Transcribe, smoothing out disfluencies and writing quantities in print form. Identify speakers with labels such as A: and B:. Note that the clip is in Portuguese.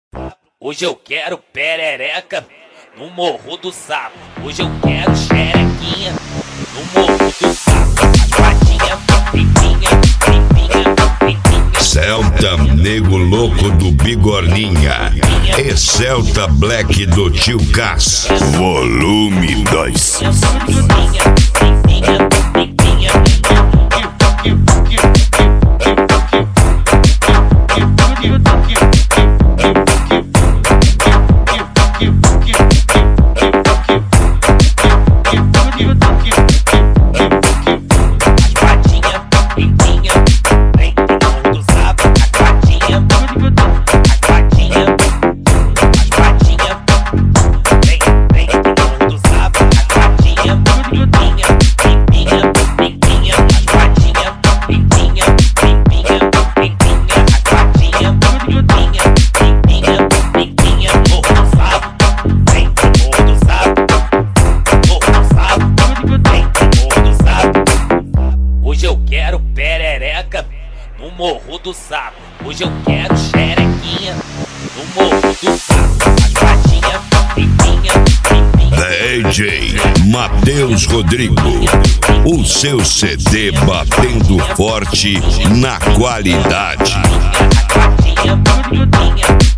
A: Hoje eu quero perereca no Morro do Sapo. Hoje eu quero xerequinha no Morro do Sapo. As patinhas, limpinha, limpinha, limpinha.
B: Celta Nego Louco do Bigorninha e Celta Black do Tio Cass, volume 2.
A: Limpinha, limpinha, limpinha. Hoje eu quero perereca no Morro do Sapo. Hoje eu quero xerequinha no Morro do Sapo. As patinhas, limpinha, limpinha.
B: DJ Matheus Rodrigo, o seu CD batendo forte na qualidade.
A: As patinhas, limpinha.